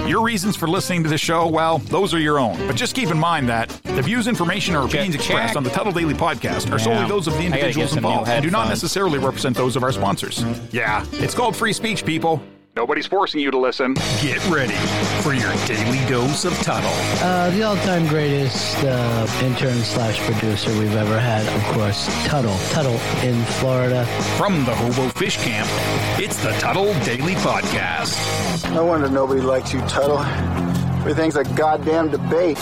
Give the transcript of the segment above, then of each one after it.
Your reasons for listening to the show, well, those are your own. But just keep in mind that the views, information, or opinions expressed on the Tuttle Daily Podcast are solely those of the individuals involved and do not necessarily represent those of our sponsors. Yeah, it's called free speech, people. Nobody's forcing you to listen. Get ready for your daily dose of Tuttle. The all-time greatest intern/producer we've ever had, of course, Tuttle. Tuttle in Florida. From the Hobo Fish Camp, it's the Tuttle Daily Podcast. No wonder nobody likes you, Tuttle. Everything's a goddamn debate.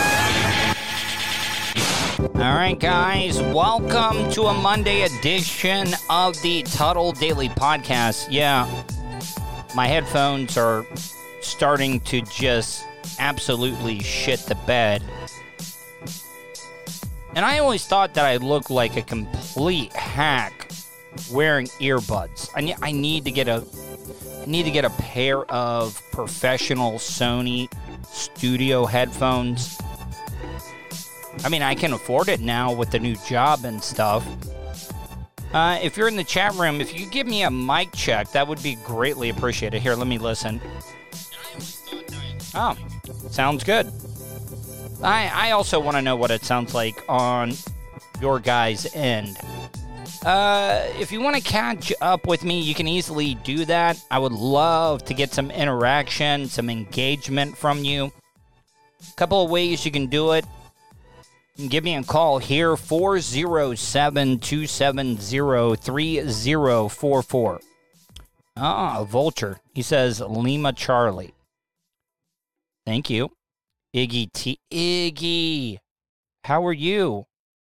All right, guys, welcome to a Monday edition of the Tuttle Daily Podcast. Yeah, my headphones are starting to just absolutely shit the bed. And I always thought that I looked like a complete hack wearing earbuds. I need to get a pair of professional Sony studio headphones. I mean, I can afford it now with the new job and stuff. If you're in the chat room, if you give me a mic check, that would be greatly appreciated. Here, let me listen. Oh, sounds good. I also want to know what it sounds like on your guys' end. If you want to catch up with me, you can easily do that. I would love to get some interaction, some engagement from you. A couple of ways you can do it. You can give me a call here, 407-270-3044. Vulture. He says Lima Charlie. Thank you. Iggy, how are you?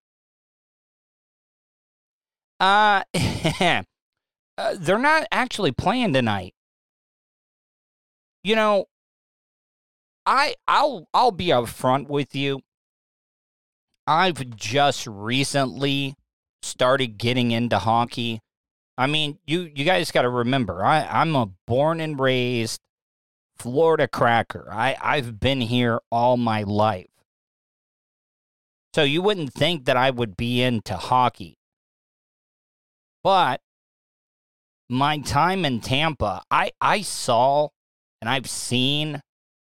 They're not actually playing tonight. You know, I'll be upfront with you. I've just recently started getting into hockey. I mean, you guys got to remember, I'm a born and raised Florida cracker. I've been here all my life. So you wouldn't think that I would be into hockey. But my time in Tampa, I saw and I've seen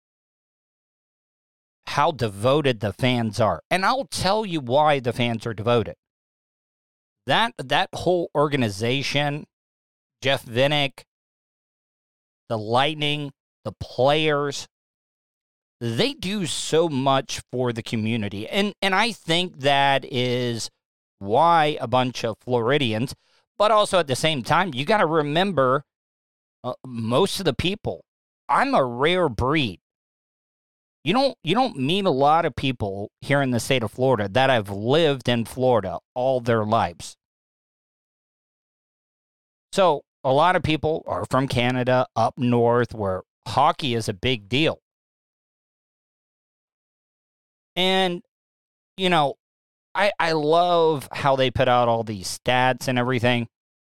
how devoted the fans are. And I'll tell you why the fans are devoted. That whole organization, Jeff Vinik, the Lightning, the players, they do so much for the community. And I think that is why a bunch of Floridians, but also at the same time, you got to remember most of the people, I'm a rare breed. You don't meet a lot of people here in the state of Florida that have lived in Florida all their lives. So a lot of people are from Canada, up north, where hockey is a big deal. And, you know, I love how they put out all these stats and everything.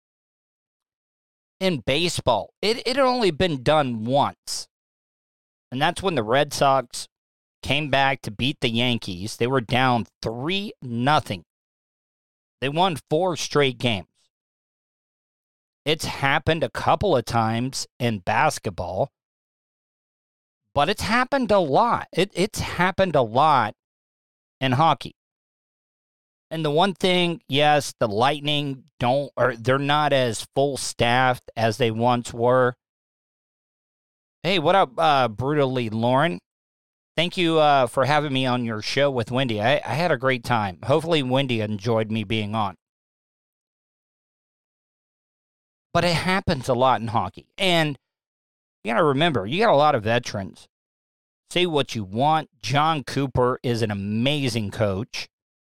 In baseball, it had only been done once. And that's when the Red Sox came back to beat the Yankees. They were down 3-0. They won 4 straight games. It's happened a couple of times in basketball, but it's happened a lot. It's happened a lot in hockey. And the one thing, yes, the Lightning they're not as full staffed as they once were. Hey, what up, Brutally Lauren? Thank you for having me on your show with Wendy. I had a great time. Hopefully Wendy enjoyed me being on. But it happens a lot in hockey. And you got to remember, you got a lot of veterans. Say what you want. John Cooper is an amazing coach.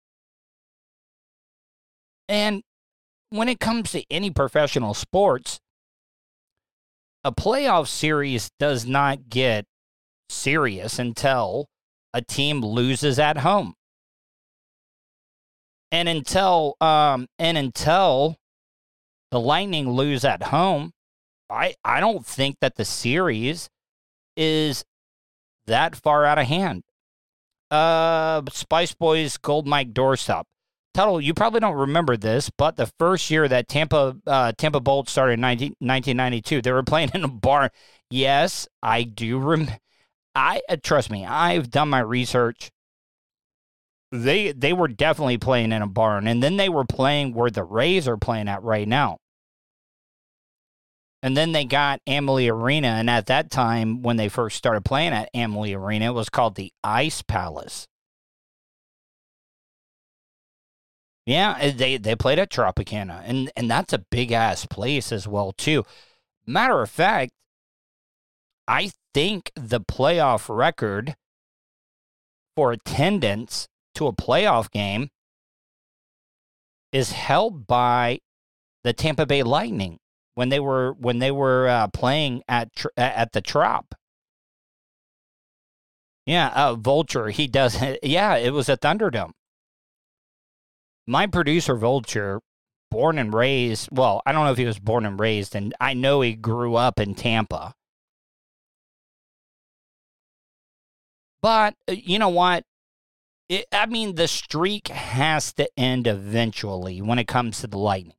And when it comes to any professional sports, a playoff series does not get serious until a team loses at home. And until the Lightning lose at home, I don't think that the series is that far out of hand. Spice Boys Gold Mike Doorstop. Tuttle, you probably don't remember this, but the first year that Tampa Bolt started in 1992, they were playing in a bar. Yes, I do trust me, I've done my research. They were definitely playing in a barn, and then they were playing where the Rays are playing at right now. And then they got Amalie Arena, and at that time, when they first started playing at Amalie Arena, it was called the Ice Palace. Yeah, they played at Tropicana, and that's a big-ass place as well, too. Matter of fact, I think the playoff record for attendance to a playoff game is held by the Tampa Bay Lightning when they were playing at the Trop. Yeah, Vulture, he does. Yeah, it was at Thunderdome. My producer, Vulture, born and raised, well, I don't know if he was born and raised, and I know he grew up in Tampa. But you know what? The streak has to end eventually when it comes to the Lightning.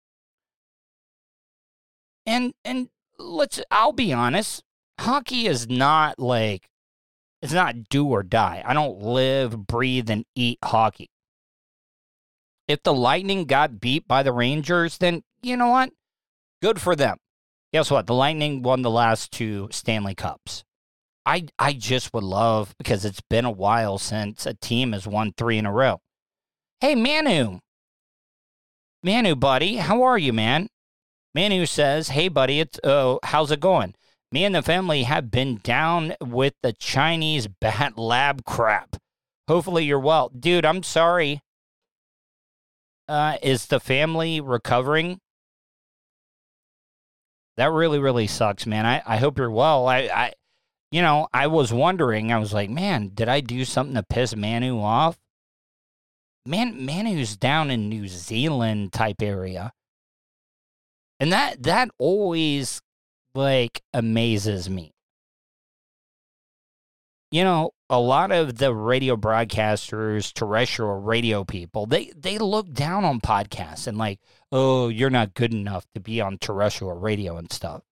And I'll be honest, hockey is not like, it's not do or die. I don't live, breathe, and eat hockey. If the Lightning got beat by the Rangers, then you know what? Good for them. Guess what? The Lightning won the last 2 Stanley Cups. I just would love, because it's been a while since a team has won 3 in a row. Hey, Manu, buddy, how are you, man? Manu says, hey, buddy, how's it going? Me and the family have been down with the Chinese bat lab crap. Hopefully you're well. Dude, I'm sorry. Is the family recovering? That really, really sucks, man. I hope you're well. I was wondering, I was like, man, did I do something to piss Manu off? Manu's down in New Zealand type area. And that always, amazes me. A lot of the radio broadcasters, terrestrial radio people, they look down on podcasts and oh, you're not good enough to be on terrestrial radio and stuff.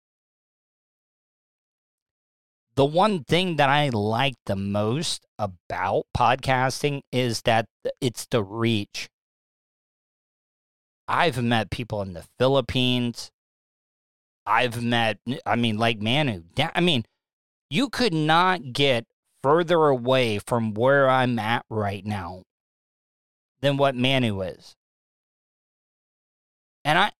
The one thing that I like the most about podcasting is that it's the reach. I've met people in the Philippines. I've met, like Manu. You could not get further away from where I'm at right now than what Manu is. And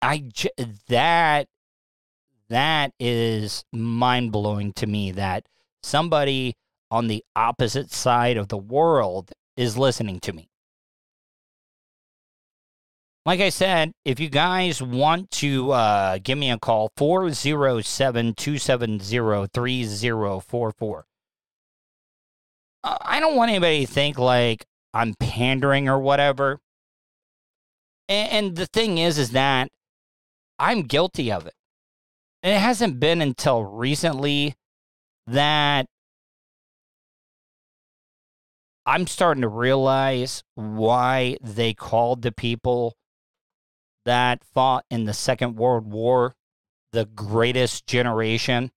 that is mind-blowing to me, that somebody on the opposite side of the world is listening to me. Like I said, if you guys want to give me a call, 407-270-3044. I don't want anybody to think I'm pandering or whatever. And the thing is that I'm guilty of it. And it hasn't been until recently that I'm starting to realize why they called the people that fought in the Second World War the greatest generation.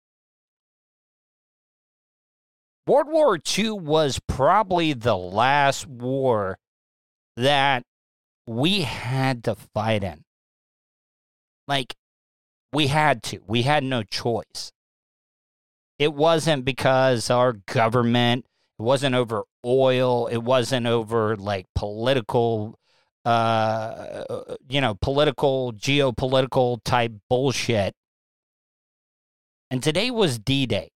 World War II was probably the last war that we had to fight in. We had to. We had no choice. It wasn't because our government, it wasn't over oil, it wasn't over political, geopolitical type bullshit. And today was D-Day.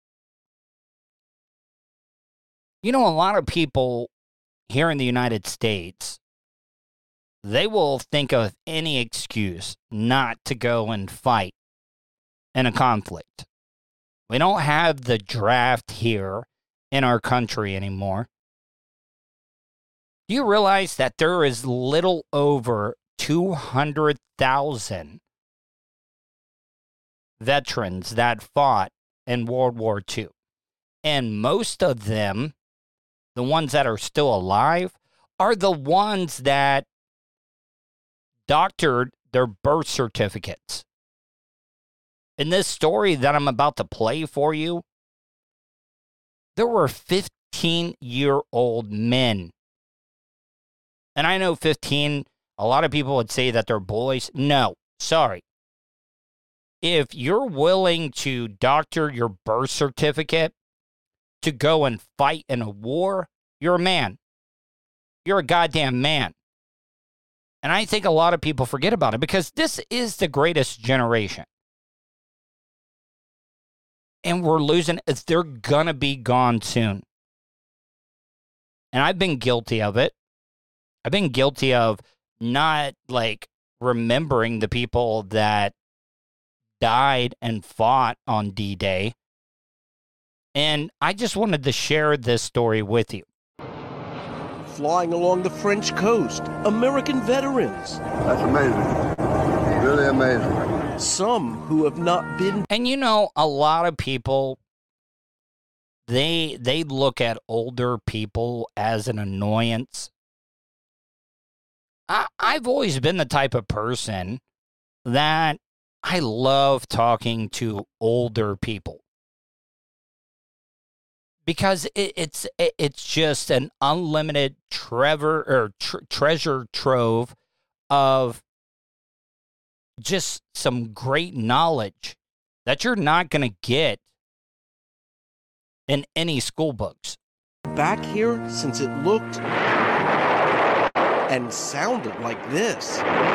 A lot of people here in the United States, they will think of any excuse not to go and fight in a conflict. We don't have the draft here in our country anymore. Do you realize that there is little over 200,000 veterans that fought in World War II? And most of them, the ones that are still alive, are the ones that doctored their birth certificates. In this story that I'm about to play for you, There were 15-year-old men. And I know 15, a lot of people would say that they're boys. No, sorry. If you're willing to doctor your birth certificate to go and fight in a war, you're a man. You're a goddamn man. And I think a lot of people forget about it because this is the greatest generation. And we're losing, they're going to be gone soon. And I've been guilty of it. I've been guilty of not, remembering the people that died and fought on D-Day. And I just wanted to share this story with you. Flying along the French coast, American veterans. That's amazing. Really amazing. Some who have not been. And a lot of people, they look at older people as an annoyance. I've always been the type of person that I love talking to older people. Because it's just an unlimited treasure trove of just some great knowledge that you're not going to get in any school books. Back here since it looked and sounded like this.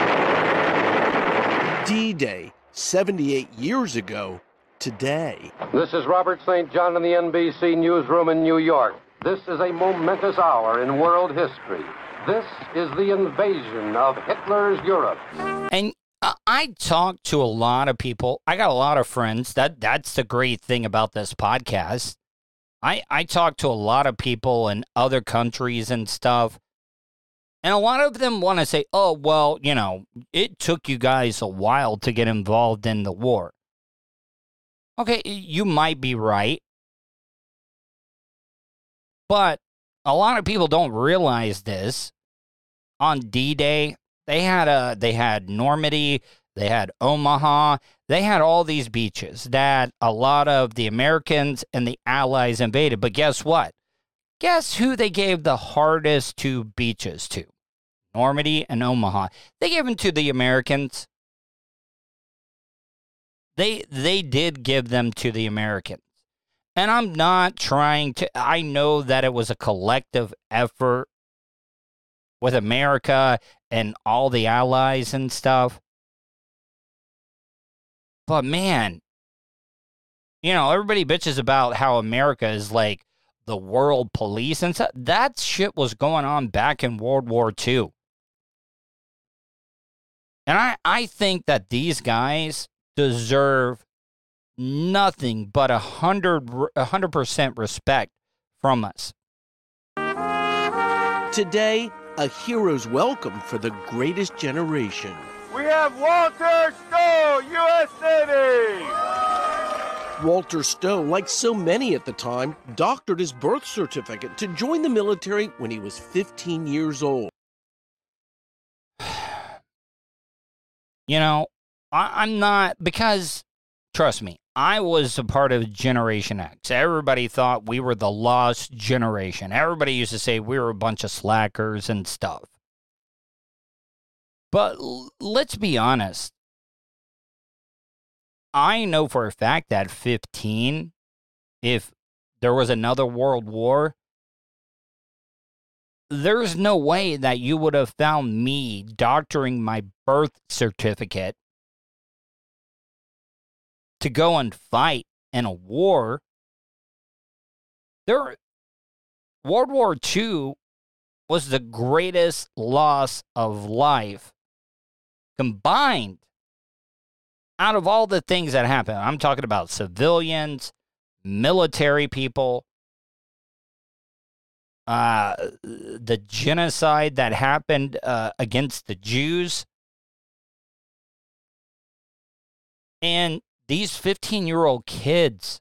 D-Day, 78 years ago. Today. This is Robert St. John in the NBC newsroom in New York. This is a momentous hour in world history. This is the invasion of Hitler's Europe. And I talk to a lot of people. I got a lot of friends. That's the great thing about this podcast. I talk to a lot of people in other countries and stuff. And a lot of them want to say, oh, well, it took you guys a while to get involved in the war. Okay, you might be right. But a lot of people don't realize this. On D-Day, they had Normandy, they had Omaha, they had all these beaches that a lot of the Americans and the Allies invaded. But guess what? Guess who they gave the hardest two beaches to? Normandy and Omaha. They gave them to the Americans. They did give them to the Americans. And I'm not trying to, I know that it was a collective effort with America and all the allies and stuff. But man, everybody bitches about how America is like the world police and stuff. That shit was going on back in World War II. And I think that these guys deserve nothing but 100% respect from us. Today, a hero's welcome for the greatest generation. We have Walter Stowe, U.S. Navy! Walter Stowe, like so many at the time, doctored his birth certificate to join the military when he was 15 years old. I'm not, because, trust me, I was a part of Generation X. Everybody thought we were the lost generation. Everybody used to say we were a bunch of slackers and stuff. But let's be honest. I know for a fact that 15, if there was another world war, there's no way that you would have found me doctoring my birth certificate to go and fight in a war. World War II was the greatest loss of life combined out of all the things that happened. I'm talking about civilians, military people, the genocide that happened against the Jews. And these 15-year-old kids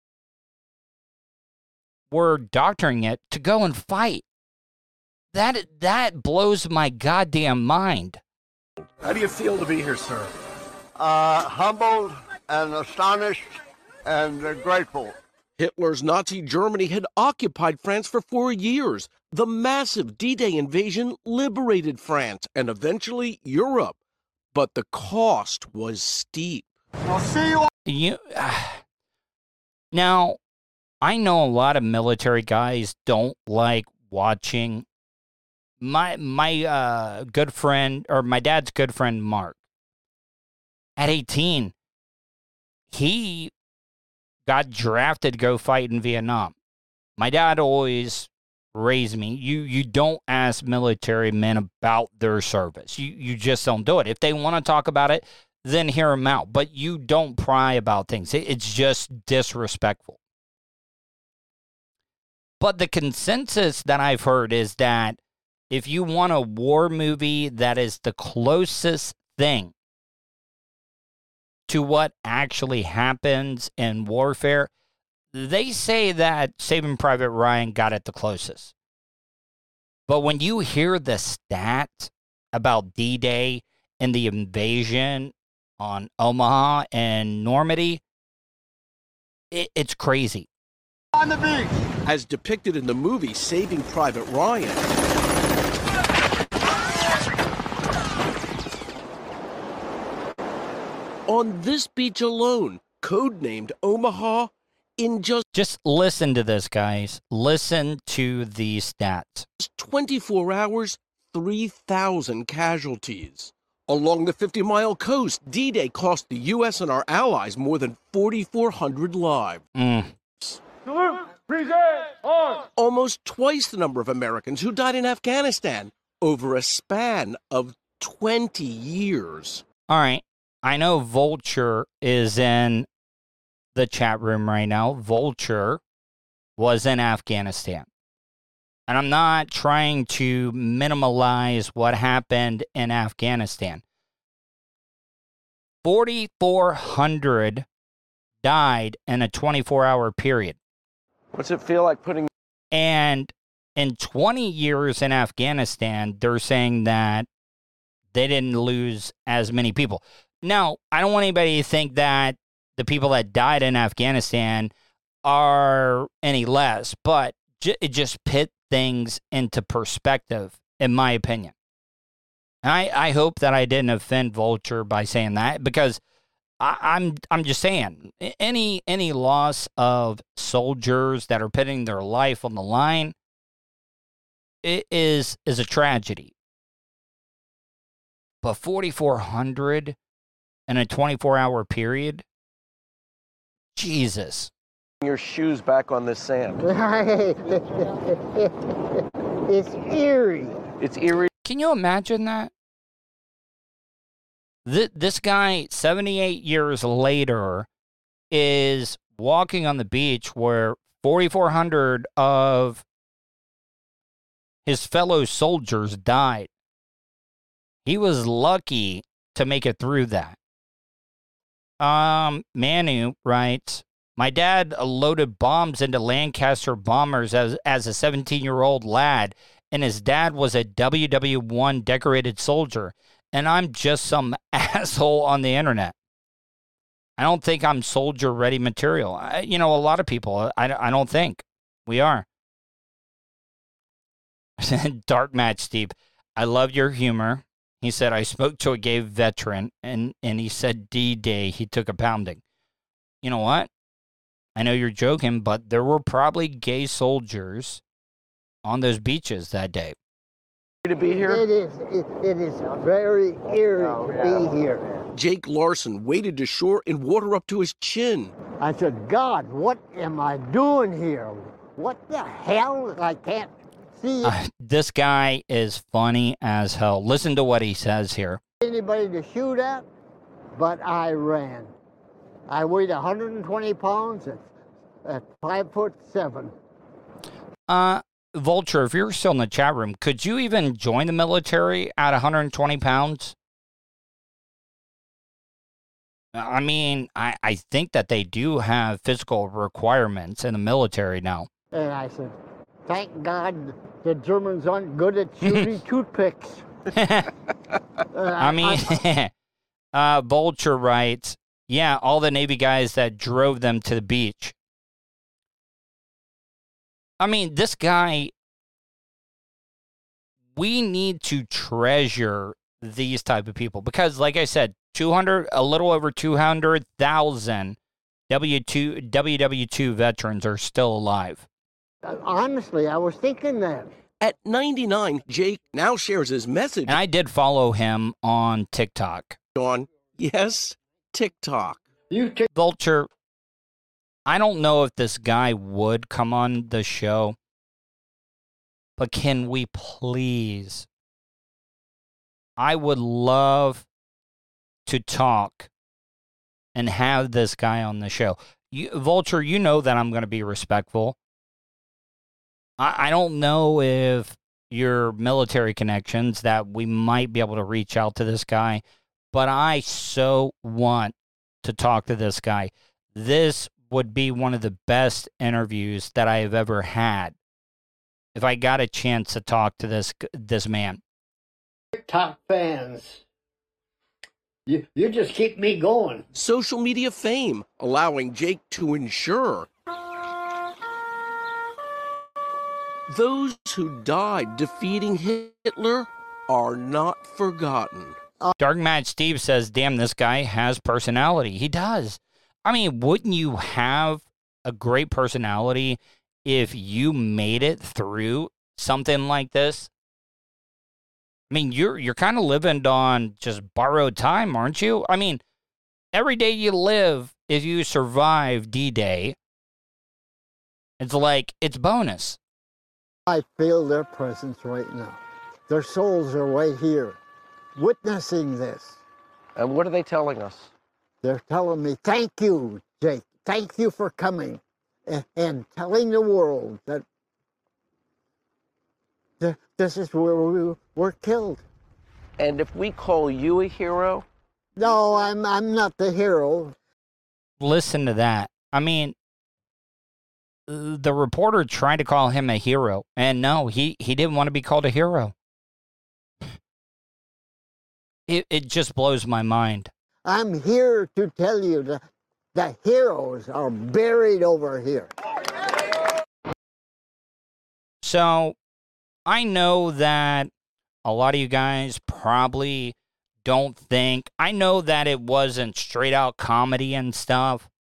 were doctoring it to go and fight. That blows my goddamn mind. How do you feel to be here, sir? Humbled and astonished and grateful. Hitler's Nazi Germany had occupied France for 4 years. The massive D-Day invasion liberated France and eventually Europe. But the cost was steep. I'll see you. Now, I know a lot of military guys don't like watching. My good friend, or my dad's good friend, Mark, at 18, he got drafted to go fight in Vietnam. My dad always raised me. You don't ask military men about their service. You just don't do it. If they want to talk about it, then hear them out. But you don't pry about things. It's just disrespectful. But the consensus that I've heard is that if you want a war movie that is the closest thing to what actually happens in warfare, they say that Saving Private Ryan got it the closest. But when you hear the stat about D-Day and the invasion on Omaha and Normandy, it's crazy. On the beach. As depicted in the movie Saving Private Ryan, on this beach alone, codenamed Omaha, in just listen to this, guys. Listen to these stats. 24 hours, 3,000 casualties. Along the 50-mile coast, D-Day cost the U.S. and our allies more than 4,400 lives. Salute, present, on. Almost twice the number of Americans who died in Afghanistan over a span of 20 years. All right. I know Vulture is in the chat room right now. Vulture was in Afghanistan. And I'm not trying to minimize what happened in Afghanistan. 4,400 died in a 24-hour period. What's it feel like putting... And in 20 years in Afghanistan, they're saying that they didn't lose as many people. Now, I don't want anybody to think that the people that died in Afghanistan are any less, but it just put things into perspective, in my opinion. And I hope that I didn't offend Vulture by saying that, because I'm just saying, any loss of soldiers that are putting their life on the line, it is a tragedy. But 4,400 in a 24-hour period? Jesus. Your shoes back on this sand. It's eerie. It's eerie. Can you imagine that? This guy, 78 years later, is walking on the beach where 4,400 of his fellow soldiers died. He was lucky to make it through that. Manu writes, my dad loaded bombs into Lancaster bombers as a 17-year-old lad, and his dad was a WW1 decorated soldier, and I'm just some asshole on the internet. I don't think I'm soldier-ready material. A lot of people, I don't think we are. Dark Match Steve, I love your humor. He said, I spoke to a gay veteran, and he said D-Day, he took a pounding. You know what? I know you're joking, but there were probably gay soldiers on those beaches that day. To be here? It is very eerie to be here. Jake Larson waded to shore in water up to his chin. I said, God, what am I doing here? What the hell? I can't see this guy is funny as hell. Listen to what he says here. Anybody to shoot at, but I ran. I weighed 120 pounds at 5'7". Vulture, if you're still in the chat room, could you even join the military at 120 pounds? I mean, I think that they do have physical requirements in the military now. And I said, thank God the Germans aren't good at shooting toothpicks. Vulture writes, yeah, all the Navy guys that drove them to the beach. I mean, this guy, we need to treasure these type of people because, like I said, a little over 200,000 WW2 veterans are still alive. Honestly, I was thinking that. At 99, Jake now shares his message. And I did follow him on TikTok. Yes, TikTok. Vulture, I don't know if this guy would come on the show, but can we please? I would love to talk and have this guy on the show. Vulture, you know that I'm going to be respectful. I don't know if your military connections that we might be able to reach out to this guy, but I so want to talk to this guy. This would be one of the best interviews that I have ever had if I got a chance to talk to this man. TikTok fans, you just keep me going. Social media fame allowing Jake to ensure those who died defeating Hitler are not forgotten. Dark Match Steve says, damn, this guy has personality. He does. I mean, wouldn't you have a great personality if you made it through something like this? I mean, you're kind of living on just borrowed time, aren't you? I mean, every day you live, if you survive D-Day, it's like, it's bonus. I feel their presence right now. Their souls are right here, witnessing this. And what are they telling us? They're telling me, thank you, Jake. Thank you for coming and telling the world that this is where we were killed. And if we call you a hero? No, I'm not the hero. Listen to that. I mean, the reporter tried to call him a hero, and no, he didn't want to be called a hero. It just blows my mind. I'm here to tell you that the heroes are buried over here. So, I know that a lot of you guys probably don't think, I know that it wasn't straight out comedy and stuff,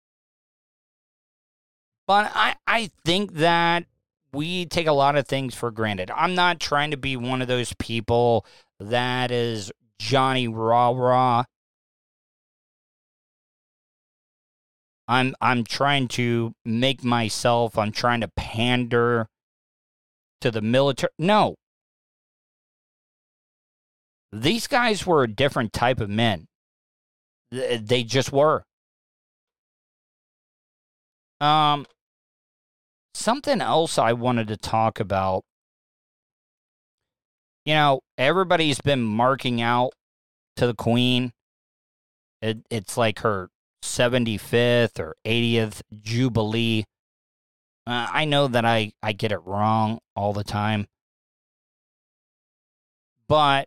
but I think that we take a lot of things for granted. I'm not trying to be one of those people that is Johnny Rah-Rah. I'm trying to make myself, I'm trying to pander to the military. No. These guys were a different type of men. They just were. Something else I wanted to talk about. You know, everybody's been marking out to the Queen. It's like her 75th or 80th Jubilee. I know that I get it wrong all the time. But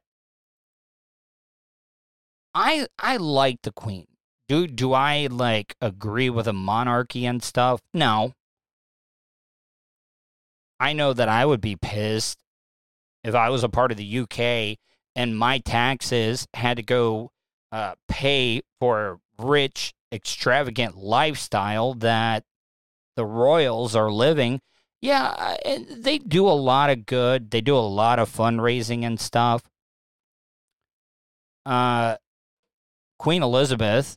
I like the Queen. Do I like agree with a monarchy and stuff? No. I know that I would be pissed if I was a part of the UK and my taxes had to go pay for a rich, extravagant lifestyle that the royals are living. Yeah, they do a lot of good. They do a lot of fundraising and stuff. Queen Elizabeth,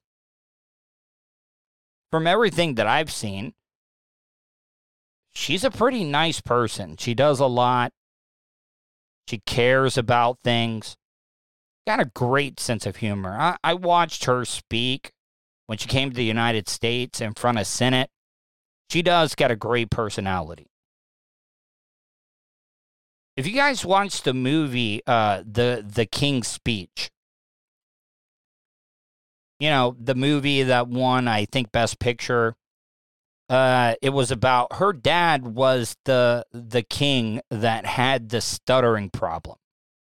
from everything that I've seen, she's a pretty nice person. She does a lot. She cares about things. Got a great sense of humor. I watched her speak when she came to the United States in front of Senate. She does got a great personality. If you guys watched the movie, the King's Speech, you know, the movie that won, I think, Best Picture, it was about her dad was the king that had the stuttering problem.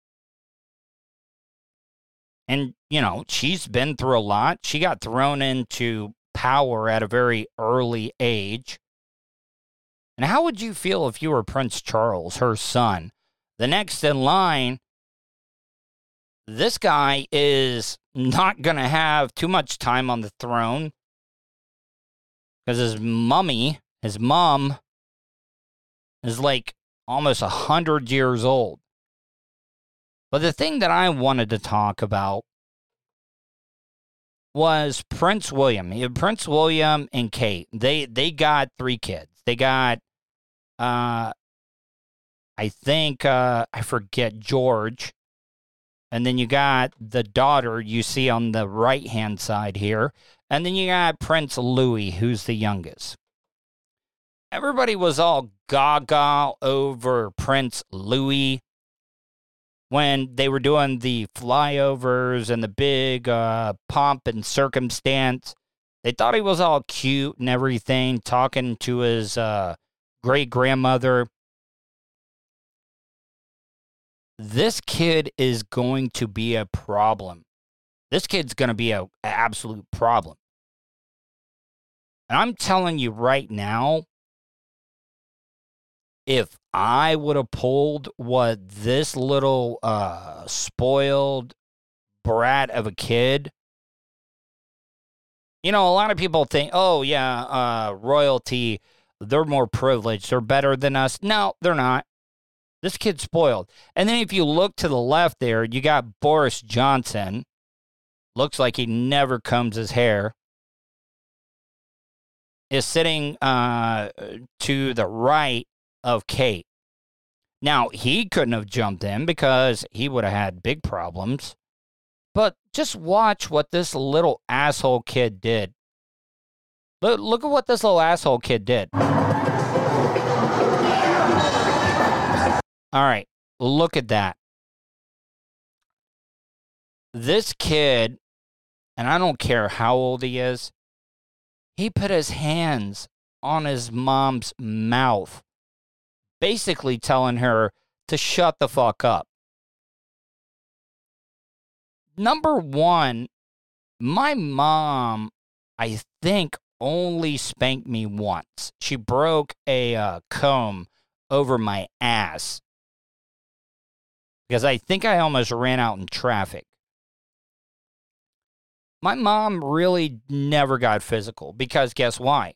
And, you know, she's been through a lot. She got thrown into power at a very early age. And how would you feel if you were Prince Charles, her son? The next in line, this guy is not going to have too much time on the throne because his mom, is like almost 100 years old. But the thing that I wanted to talk about was Prince William. Prince William and Kate, they got 3 kids. They got, I forget, George. And then you got the daughter you see on the right-hand side here. And then you got Prince Louis, who's the youngest. Everybody was all gaga over Prince Louis when they were doing the flyovers and the big pomp and circumstance. They thought he was all cute and everything, talking to his great-grandmother. This kid is going to be a problem. This kid's going to be an absolute problem. And I'm telling you right now, if I would have pulled what this little spoiled brat of a kid, you know, a lot of people think, oh, yeah, royalty, they're more privileged, they're better than us. No, they're not. This kid's spoiled. And then if you look to the left there, you got Boris Johnson. Looks like he never combs his hair. Is sitting to the right of Kate. Now, he couldn't have jumped in because he would have had big problems. But just watch what this little asshole kid did. Look at what this little asshole kid did. All right, look at that. This kid, and I don't care how old he is, he put his hands on his mom's mouth, basically telling her to shut the fuck up. Number one, my mom, I think, only spanked me once. She broke a comb over my ass because I think I almost ran out in traffic. My mom really never got physical because guess why?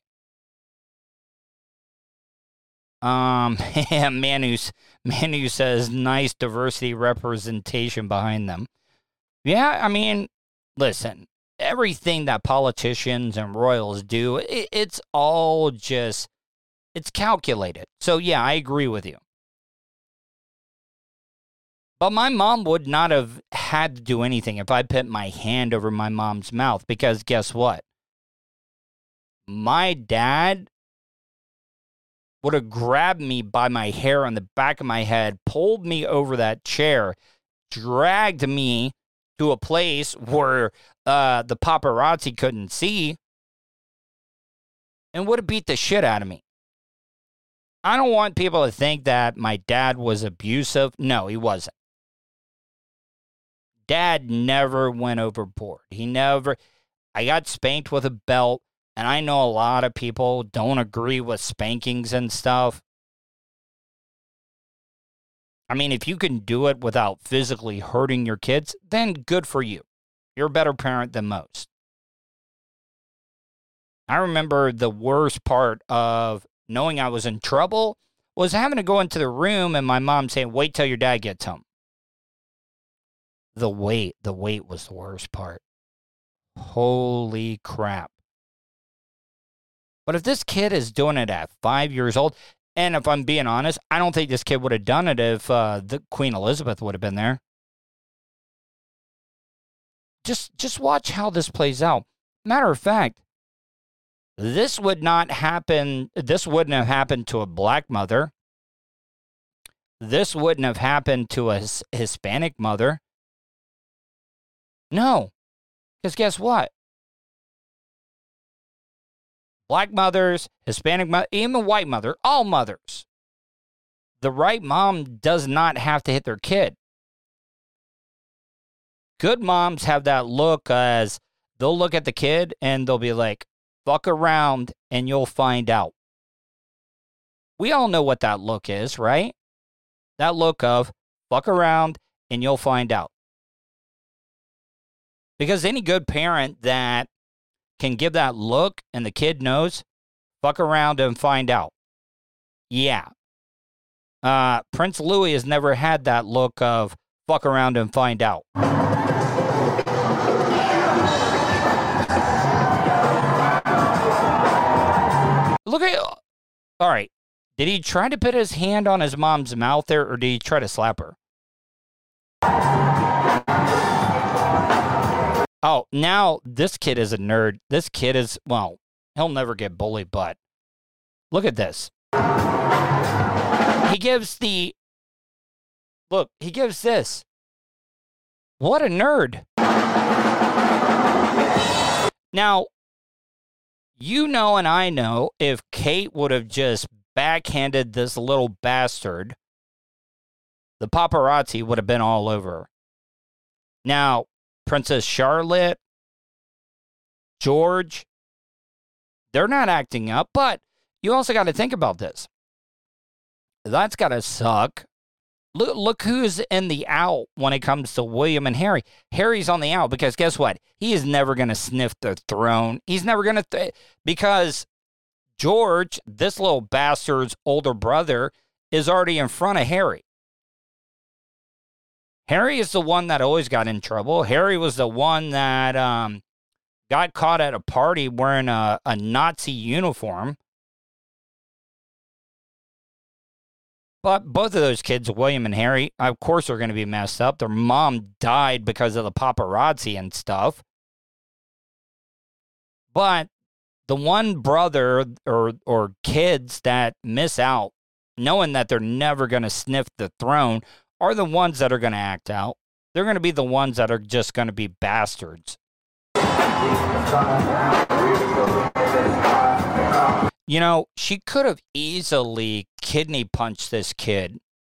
Manu says nice diversity representation behind them. Yeah, I mean, listen, everything that politicians and royals do, it's all just, it's calculated. So yeah, I agree with you. But my mom would not have had to do anything if I put my hand over my mom's mouth because guess what? My dad would have grabbed me by my hair on the back of my head, pulled me over that chair, dragged me to a place where the paparazzi couldn't see, and would have beat the shit out of me. I don't want people to think that my dad was abusive. No, he wasn't. Dad never went overboard. I got spanked with a belt, and I know a lot of people don't agree with spankings and stuff. I mean, if you can do it without physically hurting your kids, then good for you. You're a better parent than most. I remember the worst part of knowing I was in trouble was having to go into the room and my mom saying, wait till your dad gets home. The wait was the worst part. Holy crap. But if this kid is doing it at 5 years old, and if I'm being honest, I don't think this kid would have done it if the Queen Elizabeth would have been there. Just watch how this plays out. Matter of fact, this wouldn't have happened to a black mother. This wouldn't have happened to a Hispanic mother. No, because guess what? Black mothers, Hispanic mother, even white mother, all mothers. The right mom does not have to hit their kid. Good moms have that look as they'll look at the kid and they'll be like, fuck around and you'll find out. We all know what that look is, right? That look of fuck around and you'll find out. Because any good parent that can give that look and the kid knows, fuck around and find out. Yeah. Prince Louis has never had that look of fuck around and find out. Look at, all right. Did he try to put his hand on his mom's mouth there, or did he try to slap her? Oh, now this kid is a nerd. This kid is, well, he'll never get bullied, but look at this. He gives the, look, he gives this. What a nerd. Now, you know and I know if Kate would have just backhanded this little bastard, the paparazzi would have been all over her. Now, Princess Charlotte, George, they're not acting up, but you also got to think about this. That's got to suck. Look who's in the out when it comes to William and Harry. Harry's on the out because guess what? He is never going to sniff the throne. He's never going to, because George, this little bastard's older brother, is already in front of Harry. Harry is the one that always got in trouble. Harry was the one that got caught at a party wearing a Nazi uniform. But both of those kids, William and Harry, of course are going to be messed up. Their mom died because of the paparazzi and stuff. But the one brother or kids that miss out, knowing that they're never going to sniff the throne, are the ones that are going to act out. They're going to be the ones that are just going to be bastards. You know, she could have easily kidney punched this kid.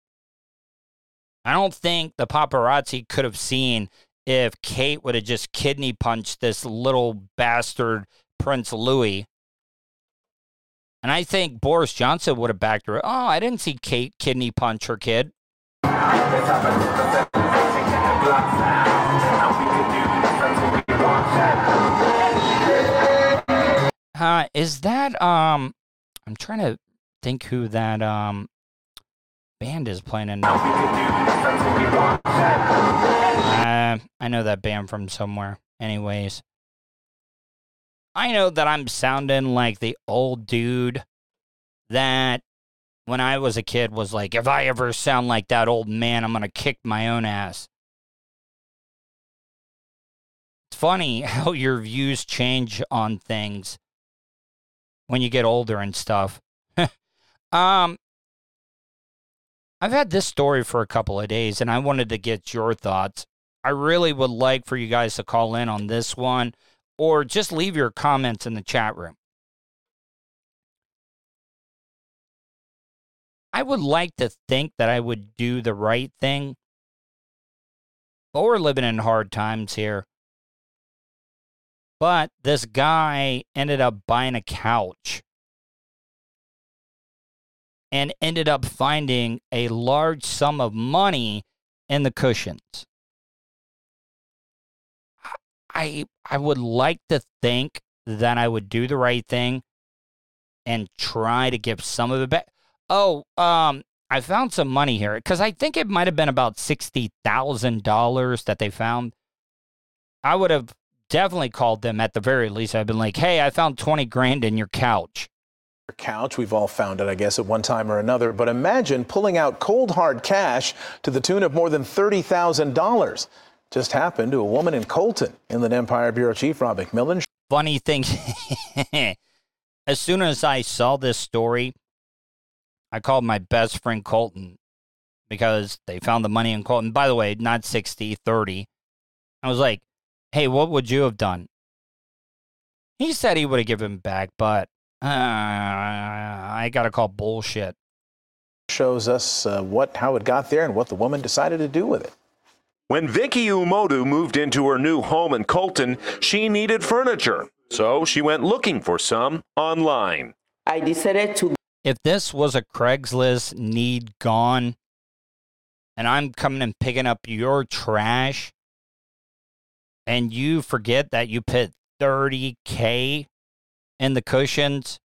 I don't think the paparazzi could have seen if Kate would have just kidney punched this little bastard Prince Louis. And I think Boris Johnson would have backed her. Oh, I didn't see Kate kidney punch her kid. Is that, I'm trying to think who that, band is playing in. I know that band from somewhere. Anyways. I know that I'm sounding like the old dude that when I was a kid was like, if I ever sound like that old man, I'm going to kick my own ass. It's funny how your views change on things when you get older and stuff. I've had this story for a couple of days, and I wanted to get your thoughts. I really would like for you guys to call in on this one, or just leave your comments in the chat room. I would like to think that I would do the right thing, but we're living in hard times here. But this guy ended up buying a couch and ended up finding a large sum of money in the cushions. I would like to think that I would do the right thing and try to give some of it back. Oh, I found some money here because I think it might have been about $60,000 that they found. I would have definitely called them at the very least. I've been like, hey, I found 20 grand in your couch. Couch. We've all found it, I guess, at one time or another. But imagine pulling out cold, hard cash to the tune of more than $30,000. Just happened to a woman in Colton. Inland Empire Bureau Chief Rob McMillan. Funny thing, as soon as I saw this story, I called my best friend Colton because they found the money in Colton. By the way, not 60, 30. I was like, hey, what would you have done? He said he would have given back, but I got to call bullshit. Shows us how it got there and what the woman decided to do with it. When Vicky Umodu moved into her new home in Colton, she needed furniture. So she went looking for some online. I decided to... if this was a Craigslist need gone, and I'm coming and picking up your trash, and you forget that you put $30K in the cushions,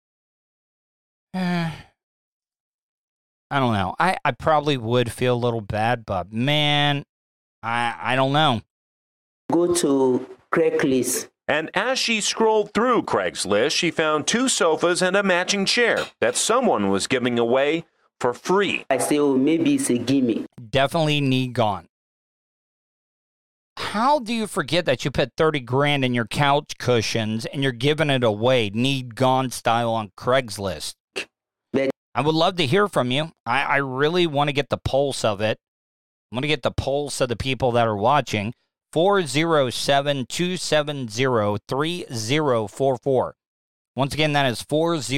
I don't know. I probably would feel a little bad, but man, I don't know. Go to Craigslist. And as she scrolled through Craigslist, she found 2 sofas and a matching chair that someone was giving away for free. I say, oh, maybe it's a gimmick. Definitely need gone. How do you forget that you put 30 grand in your couch cushions and you're giving it away, need gone style on Craigslist? I would love to hear from you. I really want to get the pulse of it. I'm going to get the pulse of the people that are watching. 407-270-3044. Once again, that is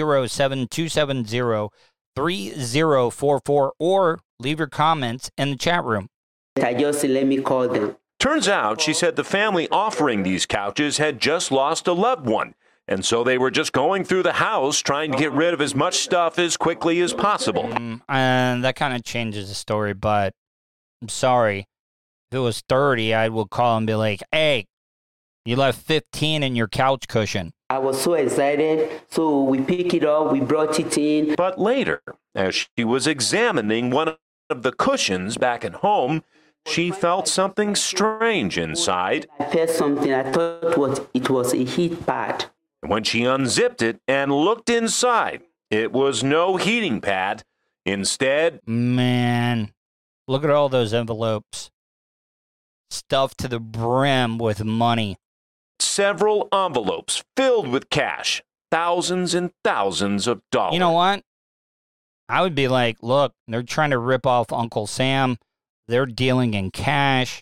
407-270-3044. Or leave your comments in the chat room. I just let me call them. Turns out, she said the family offering these couches had just lost a loved one. And so they were just going through the house trying to get rid of as much stuff as quickly as possible. And that kind of changes the story, but I'm sorry. If it was 30, I would call and be like, hey, you left 15 in your couch cushion. I was so excited, so we picked it up, we brought it in. But later, as she was examining one of the cushions back at home, she felt something strange inside. I felt something. I thought it was a heat pad. When she unzipped it and looked inside, it was no heating pad. Instead, man, look at all those envelopes. Stuffed to the brim with money. Several envelopes filled with cash. Thousands and thousands of dollars. You know what? I would be like, look, they're trying to rip off Uncle Sam. They're dealing in cash.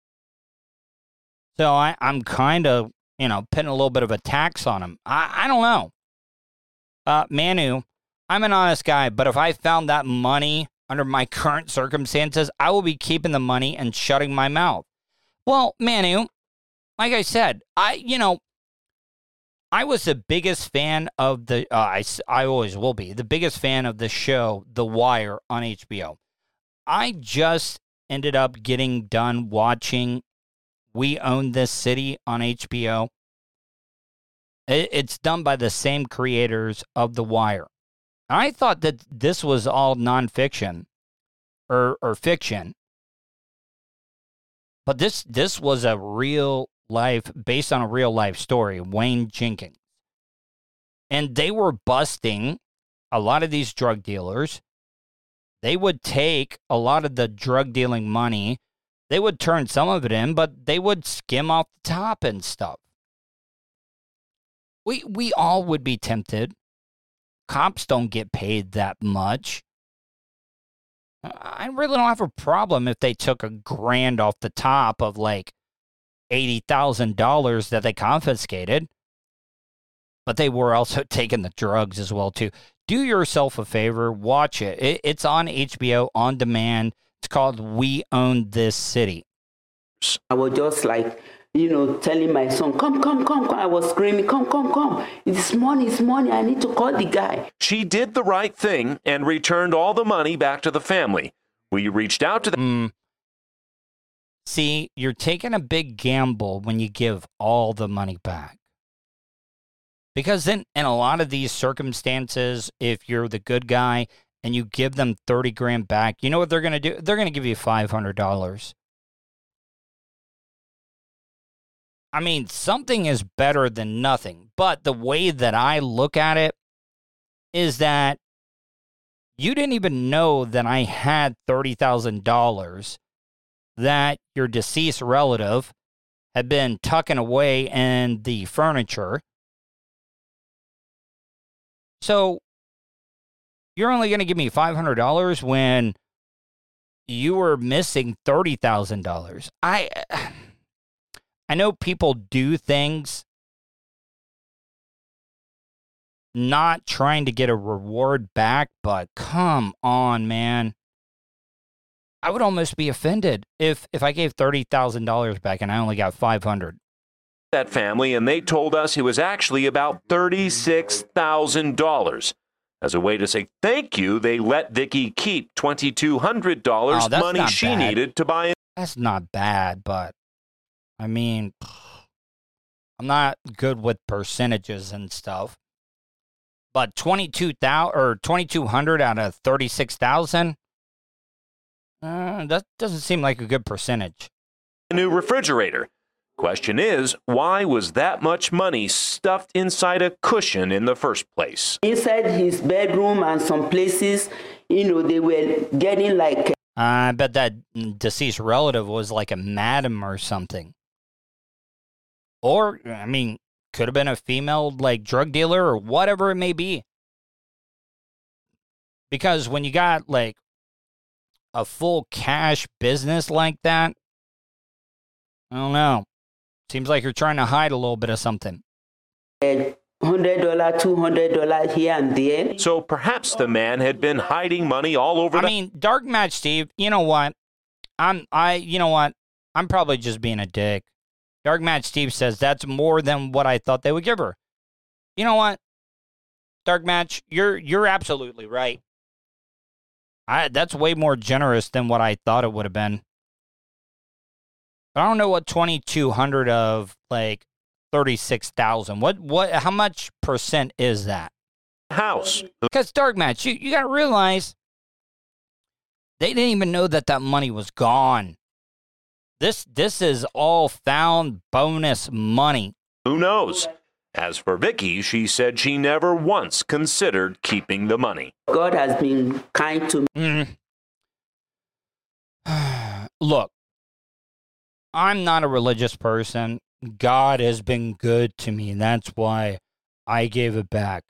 So I'm kind of, putting a little bit of a tax on him. I don't know. Manu, I'm an honest guy, but if I found that money under my current circumstances, I will be keeping the money and shutting my mouth. Well, Manu, like I said, I was the biggest fan of the, I always will be, the biggest fan of the show, The Wire on HBO. I just ended up getting done watching We Own This City on HBO. It's done by the same creators of The Wire. I thought that this was all nonfiction or fiction. But this was a real life, based on a real life story, Wayne Jenkins. And they were busting a lot of these drug dealers. They would take a lot of the drug dealing money. They would turn some of it in, but they would skim off the top and stuff. We all would be tempted. Cops don't get paid that much. I really don't have a problem if they took $1,000 off the top of like $80,000 that they confiscated. But they were also taking the drugs as well, too. Do yourself a favor. Watch it. It's on HBO on demand. It's called We Own This City. I was just like, telling my son, come. I was screaming, come. It's money. I need to call the guy. She did the right thing and returned all the money back to the family. We reached out to them. See, you're taking a big gamble when you give all the money back. Because then in a lot of these circumstances, if you're the good guy and you give them 30 grand back, you know what they're going to do? They're going to give you $500. I mean, something is better than nothing. But the way that I look at it is that you didn't even know that I had $30,000 that your deceased relative had been tucking away in the furniture. So you're only going to give me $500 when you were missing $30,000. I know people do things not trying to get a reward back, but come on, man. I would almost be offended if I gave $30,000 back and I only got $500. That family, and they told us it was actually about $36,000. As a way to say thank you, they let Vicky keep $2,200, money she needed to buy. That's not bad, but I mean, I'm not good with percentages and stuff. But $2,200 out of $36,000, that doesn't seem like a good percentage. A new refrigerator. Question is, why was that much money stuffed inside a cushion in the first place? Inside his bedroom and some places, they were getting like... I bet that deceased relative was like a madam or something. Or, I mean, could have been a female, like, drug dealer or whatever it may be. Because when you got, like, a full cash business like that, I don't know. Seems like you're trying to hide a little bit of something. $100, $200 here and there. So perhaps the man had been hiding money all over. I mean, Dark Match Steve, you know what? I'm probably just being a dick. Dark Match Steve says that's more than what I thought they would give her. You know what? Dark Match, you're absolutely right. That's way more generous than what I thought it would have been. I don't know what 2,200 of like 36,000. What? How much percent is that? House. Because Dark Match, you got to realize they didn't even know that money was gone. This is all found bonus money. Who knows? As for Vicky, she said she never once considered keeping the money. God has been kind to me. Look. I'm not a religious person. God has been good to me, and that's why I gave it back.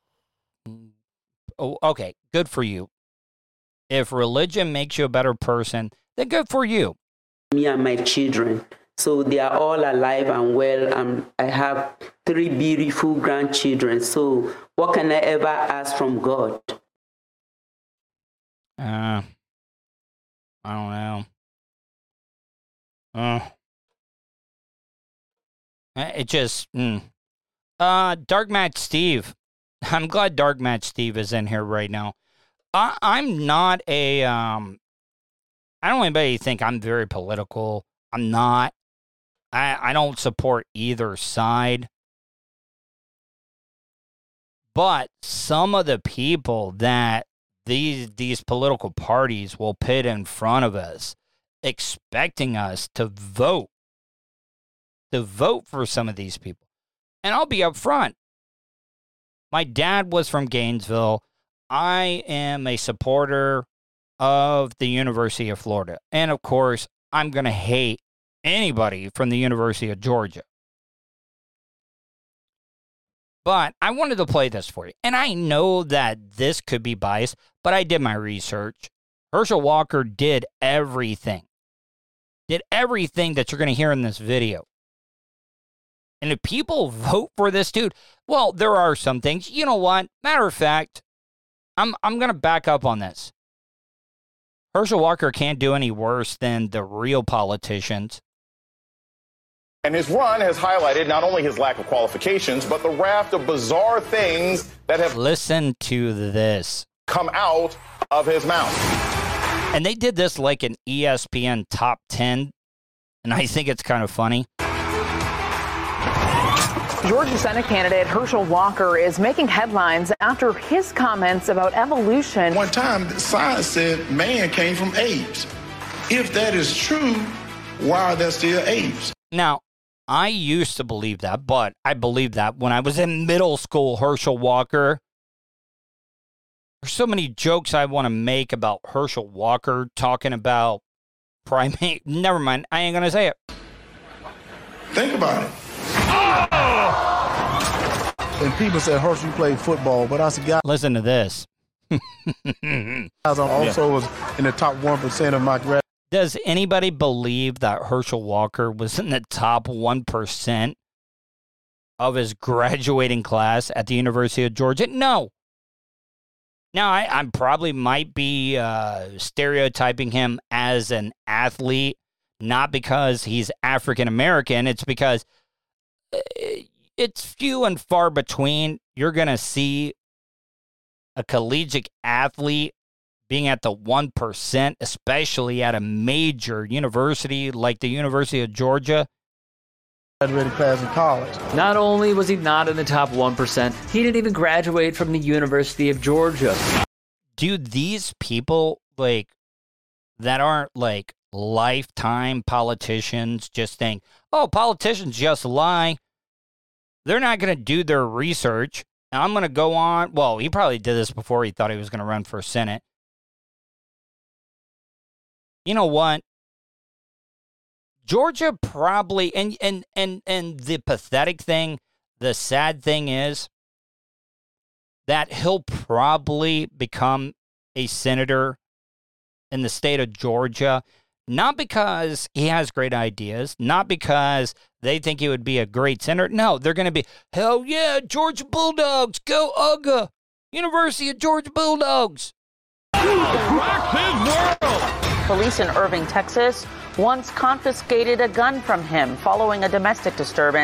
Oh, okay, good for you. If religion makes you a better person, then good for you. Me and my children. So they are all alive and well. I have 3 beautiful grandchildren. So what can I ever ask from God? I don't know. It just, Dark Match Steve. I'm glad Dark Match Steve is in here right now. I'm not a, I don't want anybody to think I'm very political. I'm not. I don't support either side. But some of the people that these political parties will put in front of us, expecting us to vote for some of these people. And I'll be upfront. My dad was from Gainesville. I am a supporter of the University of Florida. And of course, I'm going to hate anybody from the University of Georgia. But I wanted to play this for you. And I know that this could be biased, but I did my research. Herschel Walker did everything. Did everything that you're going to hear in this video. And if people vote for this dude, well, there are some things. You know what? Matter of fact, I'm going to back up on this. Herschel Walker can't do any worse than the real politicians. And his run has highlighted not only his lack of qualifications, but the raft of bizarre things that have Listen to this. Come out of his mouth. And they did this like an ESPN top 10, and I think it's kind of funny. Georgia Senate candidate Herschel Walker is making headlines after his comments about evolution. One time, science said man came from apes. If that is true, why are there still apes? Now, I used to believe that, but I believed that when I was in middle school, Herschel Walker. There's so many jokes I want to make about Herschel Walker talking about primate. Never mind. I ain't going to say it. Think about it. And people said Herschel played football, but I said, God. Listen to this. I also was in the top 1% of my grad. Does anybody believe that Herschel Walker was in the top 1% of his graduating class at the University of Georgia? No. Now, I probably might be stereotyping him as an athlete, not because he's African American. It's because it's few and far between. You're going to see a collegiate athlete being at the 1%, especially at a major university like the University of Georgia. Graduated class in college. Not only was he not in the top 1%, he didn't even graduate from the University of Georgia. Dude, these people, like, that aren't, like, lifetime politicians just think, oh, politicians just lie. They're not going to do their research. And I'm going to go on. Well, he probably did this before he thought he was going to run for Senate. You know what? Georgia probably, and the pathetic thing, the sad thing is that he'll probably become a senator in the state of Georgia, not because he has great ideas, not because they think he would be a great senator. No, they're going to be, hell yeah, Georgia Bulldogs, go UGA, University of Georgia Bulldogs. Rock his world. Police in Irving, Texas, once confiscated a gun from him following a domestic disturbance.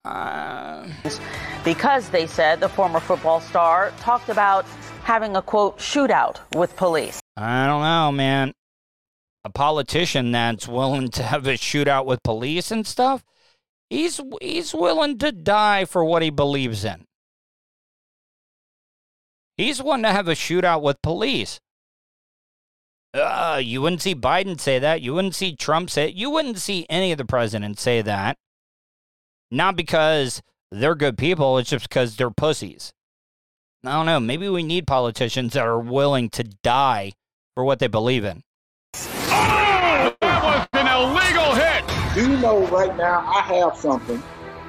Because they said the former football star talked about having a, quote, shootout with police. I don't know, man. A politician that's willing to have a shootout with police and stuff, he's willing to die for what he believes in. He's willing to have a shootout with police. You wouldn't see Biden say that. You wouldn't see Trump say it. You wouldn't see any of the presidents say that. Not because they're good people. It's just because they're pussies. I don't know. Maybe we need politicians that are willing to die for what they believe in. Oh, that was an illegal hit. Do you know right now I have something?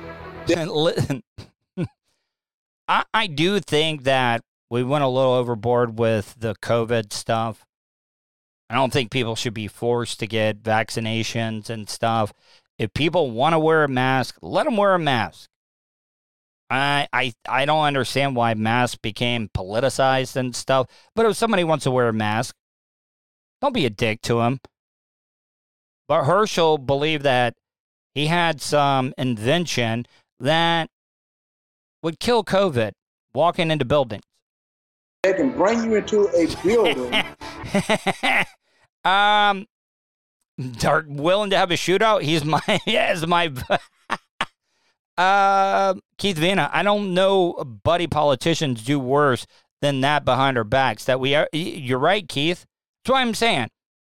I do think that we went a little overboard with the COVID stuff. I don't think people should be forced to get vaccinations and stuff. If people want to wear a mask, let them wear a mask. I don't understand why masks became politicized and stuff. But if somebody wants to wear a mask, don't be a dick to him. But Herschel believed that he had some invention that would kill COVID walking into buildings. They can bring you into a building. Are willing to have a shootout? He's Keith Vena. I don't know buddy politicians do worse than that behind our backs. That we are. You're right, Keith. That's what I'm saying.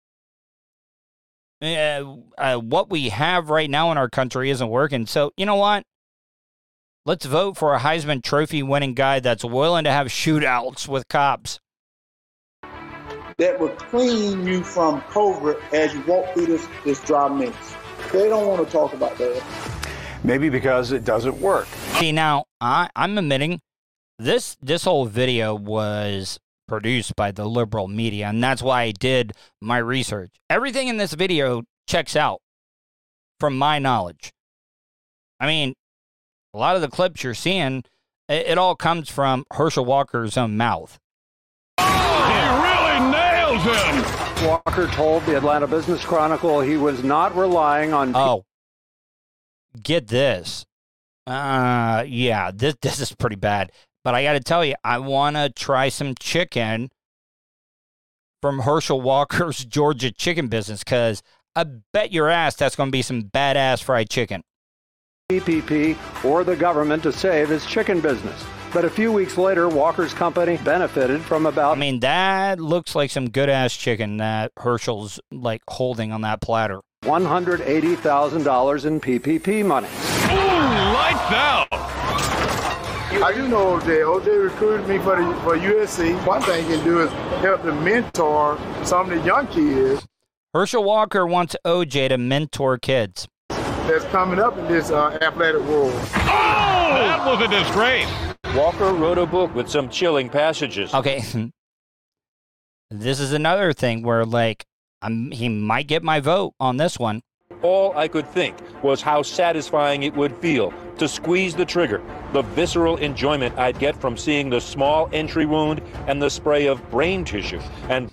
What we have right now in our country isn't working. So you know what? Let's vote for a Heisman Trophy winning guy that's willing to have shootouts with cops. That will clean you from COVID as you walk through this dry mix. They don't want to talk about that. Maybe because it doesn't work. See, now, I'm admitting this whole video was produced by the liberal media, and that's why I did my research. Everything in this video checks out from my knowledge. I mean, a lot of the clips you're seeing, it all comes from Herschel Walker's own mouth. Oh, he really nails him! Walker told the Atlanta Business Chronicle he was not relying on... Oh. Get this. Yeah, this is pretty bad. But I got to tell you, I want to try some chicken from Herschel Walker's Georgia chicken business, because I bet your ass that's going to be some badass fried chicken. PPP or the government to save his chicken business. But a few weeks later, Walker's company benefited from about... I mean, that looks like some good-ass chicken that Herschel's, like, holding on that platter. $180,000 in PPP money. Ooh, lights out! I do know OJ. OJ recruited me for USC. One thing he can do is help to mentor some of the young kids. Herschel Walker wants OJ to mentor kids that's coming up in this athletic world. Oh, that was a disgrace. Walker wrote a book with some chilling passages. Okay. This is another thing where, like, he might get my vote on this one. All I could think was how satisfying it would feel to squeeze the trigger, the visceral enjoyment I'd get from seeing the small entry wound and the spray of brain tissue. And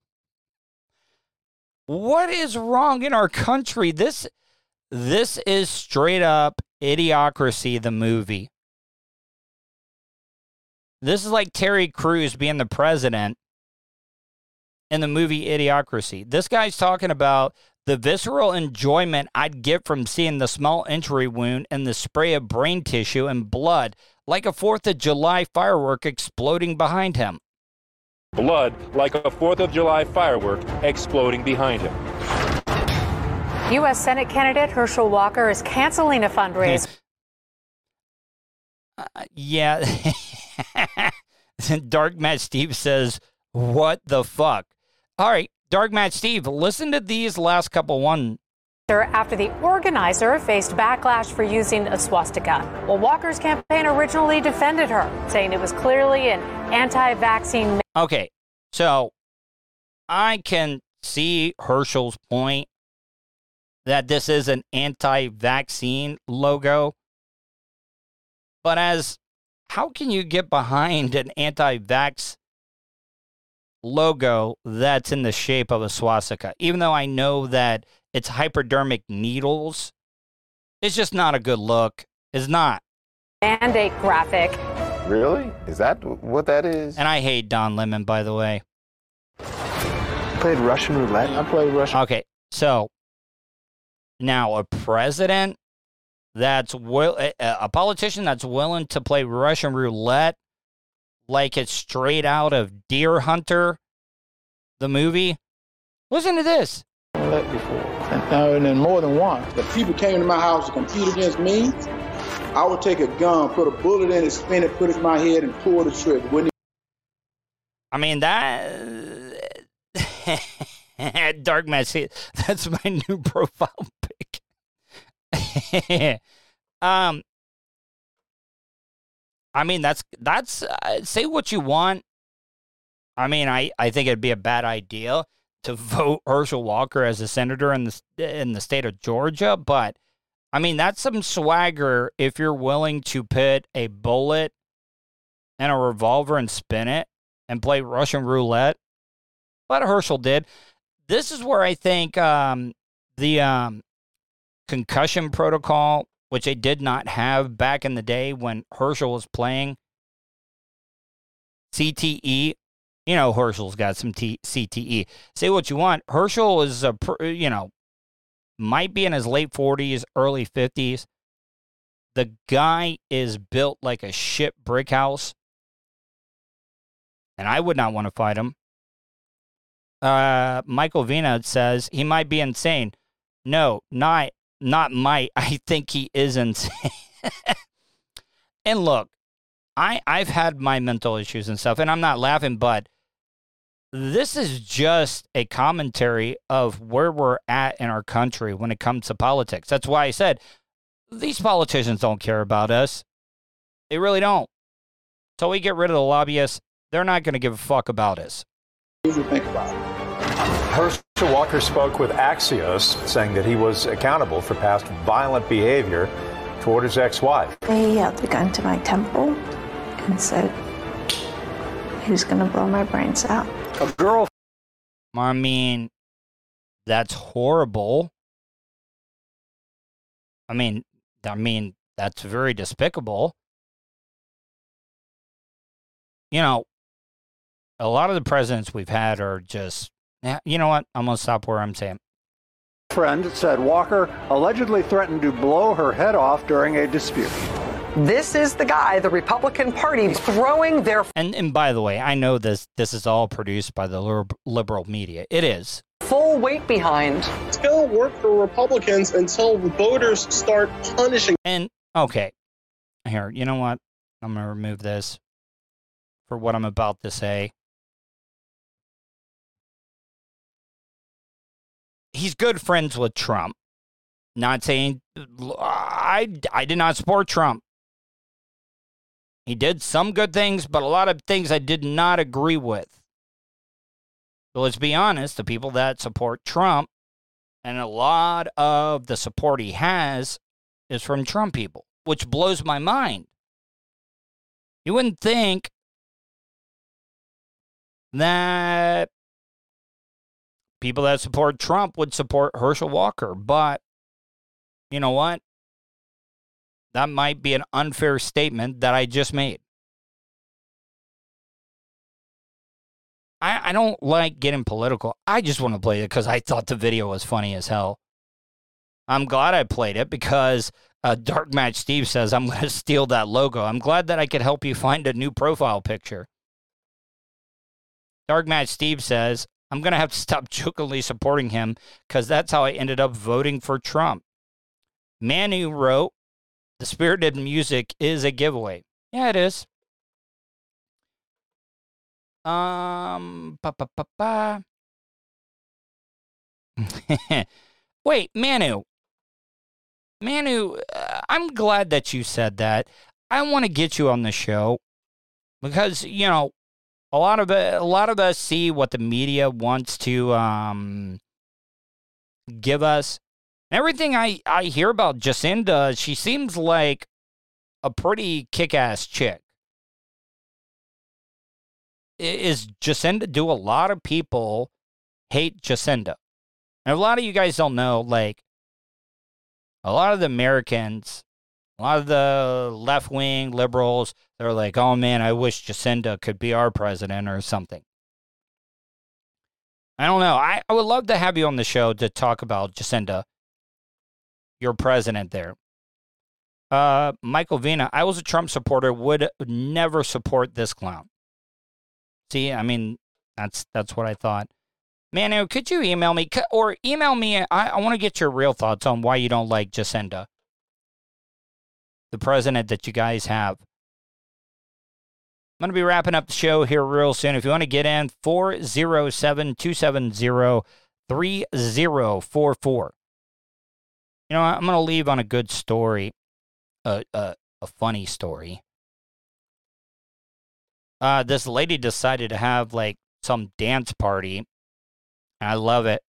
what is wrong in our country? This is straight up Idiocracy, the movie. This is like Terry Crews being the president in the movie Idiocracy. This guy's talking about the visceral enjoyment I'd get from seeing the small entry wound and the spray of brain tissue and blood like a 4th of July firework exploding behind him. Blood like a 4th of July firework exploding behind him. U.S. Senate candidate Herschel Walker is canceling a fundraiser. Yeah. Dark Matt Steve says, what the fuck? All right, Dark Matt Steve, listen to these last couple one. After the organizer faced backlash for using a swastika. Well, Walker's campaign originally defended her, saying it was clearly an anti-vaccine. Okay, so I can see Herschel's point that this is an anti-vaccine logo. But how can you get behind an anti-vax logo that's in the shape of a swastika? Even though I know that it's hypodermic needles, it's just not a good look. It's not. Mandate graphic. Really? Is that what that is? And I hate Don Lemon, by the way. Played Russian roulette? I played Russian. Okay, so now a president that's a politician that's willing to play Russian roulette like it's straight out of Deer Hunter, the movie. Listen to this. That before, and then more than once. If people came to my house to compete against me, I would take a gun, put a bullet in it, spin it, put it in my head, and pull the trigger. I mean, that Dark Messy, that's my new profile pic. I mean, that's say what you want. I mean, I think it'd be a bad idea to vote Herschel Walker as a senator in the state of Georgia, but I mean, that's some swagger if you're willing to put a bullet and a revolver and spin it and play Russian roulette. But Herschel did. This is where I think the concussion protocol, which they did not have back in the day when Herschel was playing CTE. You know, Herschel's got some CTE. Say what you want. Herschel is, might be in his late 40s, early 50s. The guy is built like a shit brick house. And I would not want to fight him. Michael Vina says he might be insane. No, not might. I think he is insane. And look, I've had my mental issues and stuff, and I'm not laughing, but this is just a commentary of where we're at in our country when it comes to politics. That's why I said these politicians don't care about us. They really don't. Until we get rid of the lobbyists, they're not going to give a fuck about us. What do you think about it? Herschel Walker spoke with Axios, saying that he was accountable for past violent behavior toward his ex-wife. He held the gun to my temple and said he was going to blow my brains out. A girl. I mean, that's horrible. I mean, that's very despicable. You know, a lot of the presidents we've had are just, you know what? I'm going to stop where I'm saying. Friend said Walker allegedly threatened to blow her head off during a dispute. This is the guy the Republican Party is throwing their... And by the way, I know this is all produced by the liberal media. It is. Full weight behind. Still work for Republicans until voters start punishing. And, okay. Here, you know what? I'm going to remove this for what I'm about to say. He's good friends with Trump. Not saying I did not support Trump. He did some good things, but a lot of things I did not agree with. So let's be honest, the people that support Trump, and a lot of the support he has is from Trump people, which blows my mind. You wouldn't think that people that support Trump would support Herschel Walker, but you know what? That might be an unfair statement that I just made. I don't like getting political. I just want to play it because I thought the video was funny as hell. I'm glad I played it because Dark Match Steve says, I'm going to steal that logo. I'm glad that I could help you find a new profile picture. Dark Match Steve says, I'm going to have to stop jokingly supporting him because that's how I ended up voting for Trump. Manu wrote, the Spirited music is a giveaway. Yeah, it is. Wait, Manu, I'm glad that you said that. I want to get you on the show because, you know, a lot of us see what the media wants to give us. Everything I hear about Jacinda, she seems like a pretty kick-ass chick. Is Jacinda? Do a lot of people hate Jacinda? And a lot of you guys don't know, like, a lot of the Americans, a lot of the left-wing liberals, they're like, oh, man, I wish Jacinda could be our president or something. I don't know. I would love to have you on the show to talk about Jacinda, your president there. Michael Vina, I was a Trump supporter, would never support this clown. See, I mean, that's what I thought. Manu, could you email me? Or email me. I want to get your real thoughts on why you don't like Jacinda, the president that you guys have. I'm going to be wrapping up the show here real soon. If you want to get in, 407-270-3044. You know, I'm going to leave on a good story, a funny story. This lady decided to have, like, some dance party. I love it.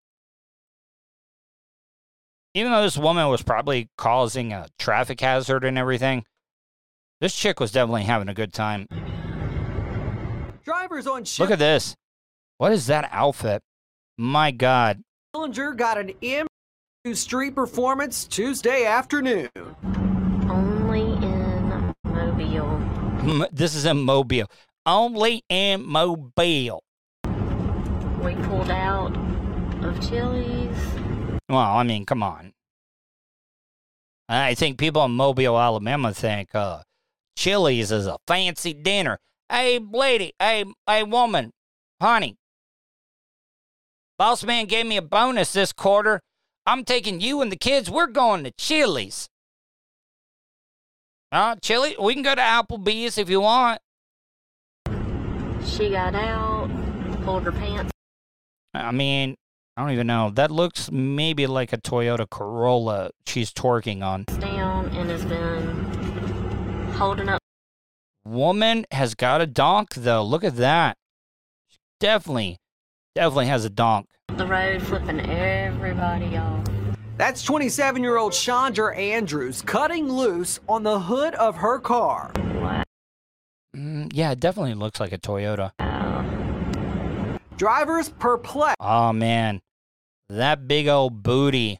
Even though this woman was probably causing a traffic hazard and everything, this chick was definitely having a good time. Drivers on shift. Look at this. What is that outfit? My God. Dillinger got an M street performance Tuesday afternoon. Only in Mobile. This is in Mobile. Only in Mobile. We pulled out of Chili's. Well, I mean, come on. I think people in Mobile, Alabama think Chili's is a fancy dinner. Hey, lady, hey, woman, honey. Boss man gave me a bonus this quarter. I'm taking you and the kids. We're going to Chili's. Chili, we can go to Applebee's if you want. She got out, pulled her pants. I mean, I don't even know. That looks maybe like a Toyota Corolla she's twerking on. Down and has been holding up. Woman has got a donk, though. Look at that. She definitely has a donk. The road flipping everybody off. That's 27-year-old Chandra Andrews cutting loose on the hood of her car. What? Yeah, it definitely looks like a Toyota. Drivers perplexed. Oh, man. That big old booty.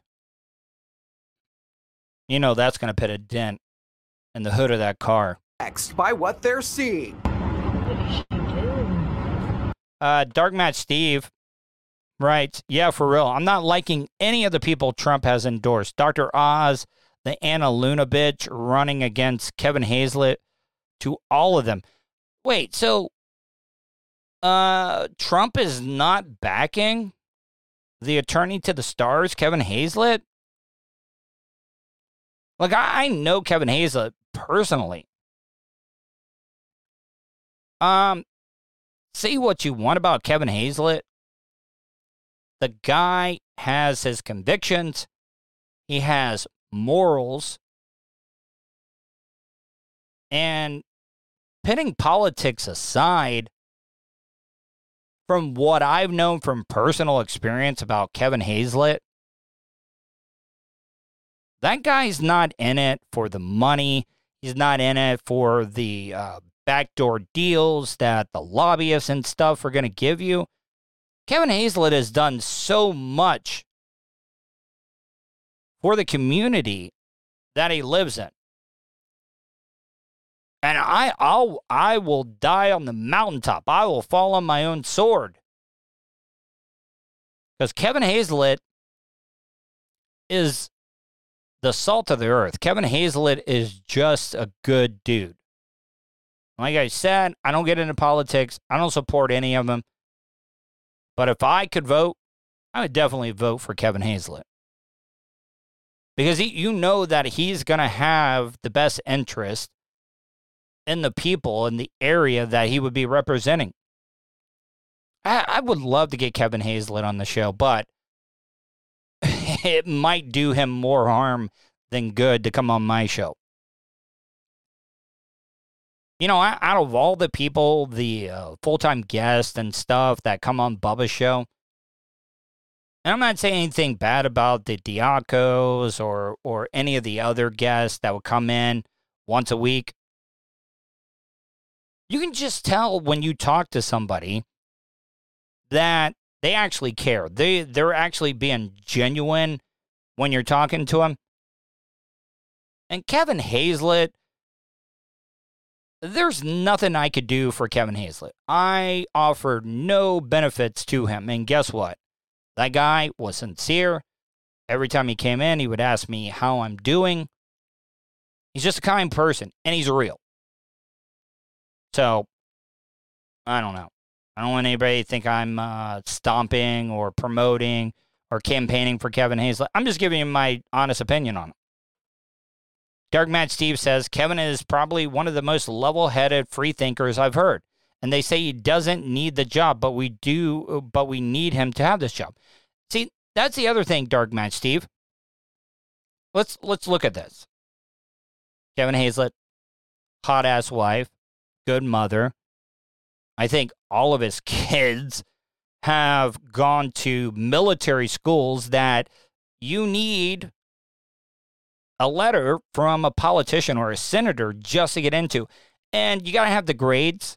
You know that's going to put a dent in the hood of that car. By what they're seeing. Dark Match Steve writes, yeah, for real. I'm not liking any of the people Trump has endorsed. Dr. Oz, the Anna Luna bitch running against Kevin Hazlett, to all of them. Wait, so Trump is not backing the attorney to the stars, Kevin Hazlett? Like, I know Kevin Hazlett personally. Say what you want about Kevin Hazlett. The guy has his convictions. He has morals. And putting politics aside, from what I've known from personal experience about Kevin Hazlett, that guy's not in it for the money. He's not in it for the backdoor deals that the lobbyists and stuff are going to give you. Kevin Hazlett has done so much for the community that he lives in. And I will die on the mountaintop. I will fall on my own sword Because Kevin Hazlett is the salt of the earth. Kevin Hazlett is just a good dude. Like I said, I don't get into politics. I don't support any of them. But if I could vote, I would definitely vote for Kevin Hazlett. Because you know that he's going to have the best interest in the people in the area that he would be representing. I would love to get Kevin Hazlett on the show, but it might do him more harm than good to come on my show. You know, out of all the people, the full-time guests and stuff that come on Bubba's show, and I'm not saying anything bad about the Diacos or any of the other guests that would come in once a week. You can just tell when you talk to somebody that they actually care. They're actually being genuine when you're talking to them. And Kevin Hazlett, there's nothing I could do for Kevin Hazlett. I offered no benefits to him. And guess what? That guy was sincere. Every time he came in, he would ask me how I'm doing. He's just a kind person, and he's real. So, I don't know. I don't want anybody to think I'm stomping or promoting or campaigning for Kevin Hazlett. I'm just giving you my honest opinion on him. Dark Matt Steve says, Kevin is probably one of the most level-headed free thinkers I've heard. And they say he doesn't need the job, but we need him to have this job. See, that's the other thing, Dark Matt Steve. Let's look at this. Kevin Hazlett, hot-ass wife, good mother. I think all of his kids have gone to military schools that you need a letter from a politician or a senator just to get into. And you got to have the grades.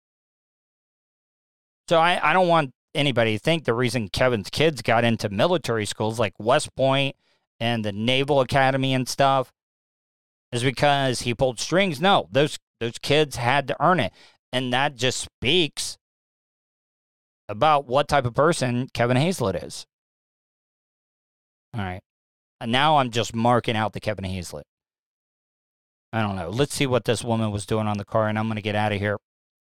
So I don't want anybody to think the reason Kevin's kids got into military schools like West Point and the Naval Academy and stuff is because he pulled strings. No, those kids had to earn it. And that just speaks about what type of person Kevin Hazlett is. All right. And now I'm just marking out the Kevin Hazlett. I don't know. Let's see what this woman was doing on the car, and I'm going to get out of here.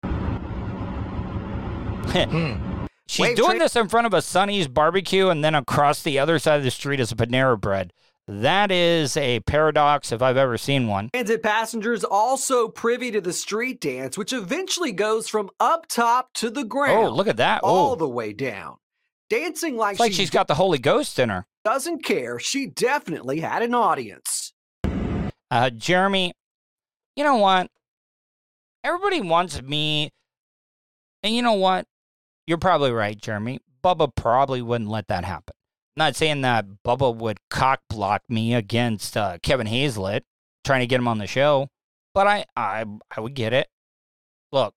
She's doing this in front of a Sonny's barbecue, and then across the other side of the street is a Panera Bread. That is a paradox if I've ever seen one. Transit passengers also privy to the street dance, which eventually goes from up top to the ground. Oh, look at that. All the way down. Dancing like she's got the Holy Ghost in her. Doesn't care. She definitely had an audience. Jeremy, you know what? Everybody wants me. And you know what? You're probably right, Jeremy. Bubba probably wouldn't let that happen. Not saying that Bubba would cock block me against Kevin Hazlett, trying to get him on the show, but I would get it. Look,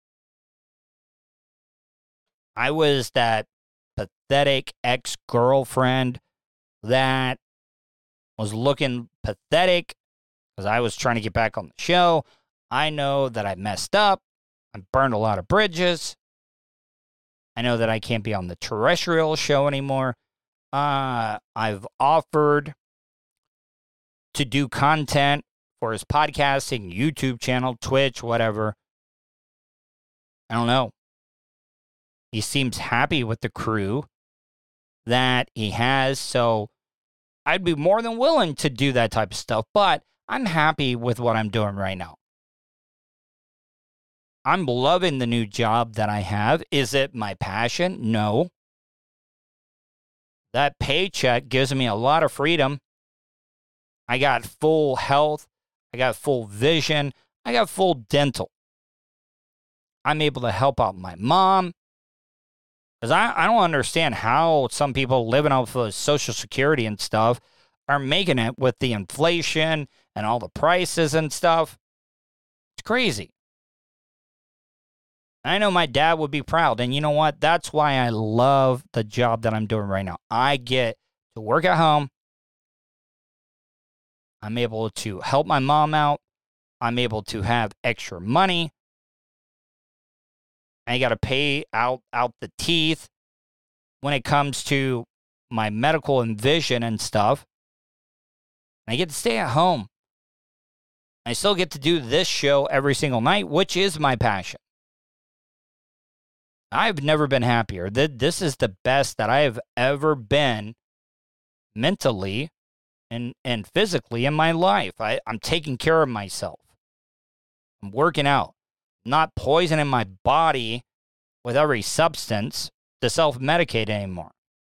I was that pathetic ex-girlfriend that was looking pathetic because I was trying to get back on the show. I know that I messed up. I burned a lot of bridges. I know that I can't be on the terrestrial show anymore. I've offered to do content for his podcasting, YouTube channel, Twitch, whatever. I don't know. He seems happy with the crew that he has, so I'd be more than willing to do that type of stuff, but I'm happy with what I'm doing right now. I'm loving the new job that I have. Is it my passion? No. That paycheck gives me a lot of freedom. I got full health. I got full vision. I got full dental. I'm able to help out my mom. Because I don't understand how some people living off of Social Security and stuff are making it with the inflation and all the prices and stuff. It's crazy. I know my dad would be proud. And you know what? That's why I love the job that I'm doing right now. I get to work at home. I'm able to help my mom out. I'm able to have extra money. I got to pay out the teeth when it comes to my medical and vision and stuff. I get to stay at home. I still get to do this show every single night, which is my passion. I've never been happier. This is the best that I have ever been mentally and physically in my life. I'm taking care of myself. I'm working out, not poisoning my body with every substance to self-medicate anymore.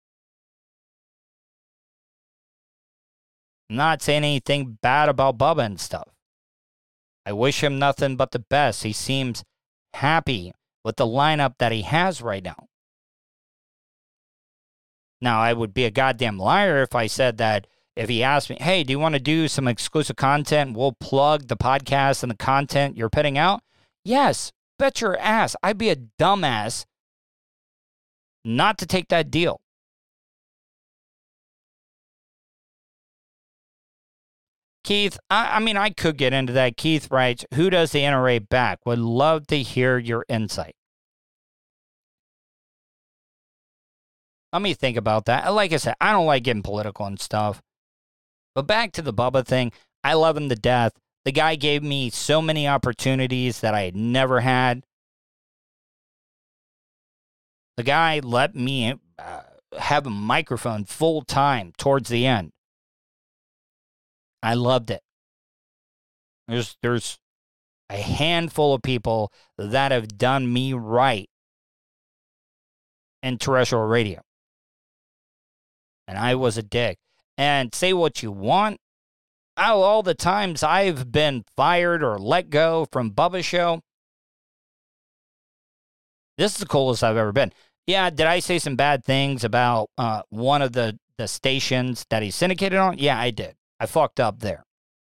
I'm not saying anything bad about Bubba and stuff. I wish him nothing but the best. He seems happy with the lineup that he has right now. Now, I would be a goddamn liar if I said that if he asked me, hey, do you want to do some exclusive content? We'll plug the podcast and the content you're putting out. Yes, bet your ass. I'd be a dumbass not to take that deal. Keith, I could get into that. Keith writes, who does the NRA back? Would love to hear your insight. Let me think about that. Like I said, I don't like getting political and stuff. But back to the Bubba thing, I love him to death. The guy gave me so many opportunities that I had never had. The guy let me have a microphone full time towards the end. I loved it. There's a handful of people that have done me right in terrestrial radio. And I was a dick. And say what you want. All the times I've been fired or let go from Bubba's show, this is the coolest I've ever been. Yeah, did I say some bad things about one of the stations that he syndicated on? Yeah, I did. I fucked up there.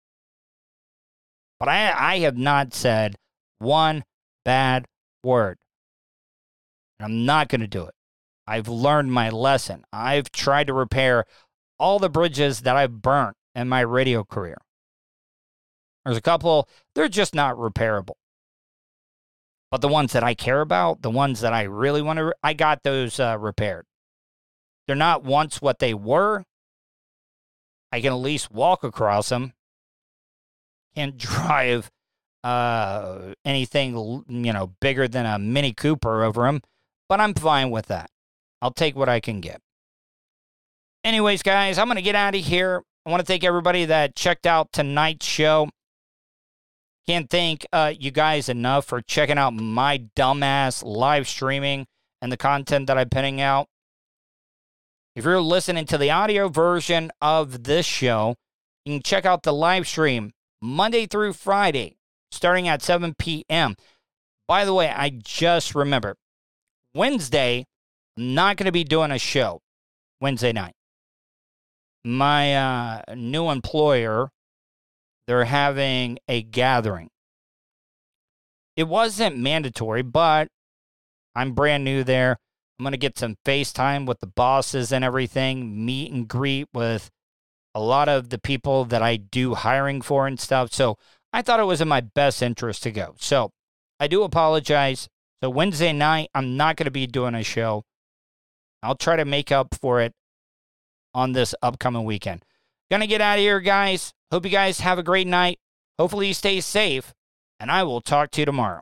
But I have not said one bad word. And I'm not going to do it. I've learned my lesson. I've tried to repair all the bridges that I've burnt in my radio career. There's a couple, they're just not repairable. But the ones that I care about, the ones that I really want to, I got those repaired. They're not once what they were. I can at least walk across them. Can't drive anything, bigger than a Mini Cooper over them. But I'm fine with that. I'll take what I can get. Anyways, guys, I'm going to get out of here. I want to thank everybody that checked out tonight's show. Can't thank you guys enough for checking out my dumbass live streaming and the content that I'm putting out. If you're listening to the audio version of this show, you can check out the live stream Monday through Friday, starting at 7 p.m. By the way, I just remembered, Wednesday, I'm not going to be doing a show Wednesday night. My new employer, they're having a gathering. It wasn't mandatory, but I'm brand new there. I'm going to get some FaceTime with the bosses and everything, meet and greet with a lot of the people that I do hiring for and stuff. So I thought it was in my best interest to go. So I do apologize. So Wednesday night, I'm not going to be doing a show. I'll try to make up for it on this upcoming weekend. Gonna get out of here, guys. Hope you guys have a great night. Hopefully you stay safe, and I will talk to you tomorrow.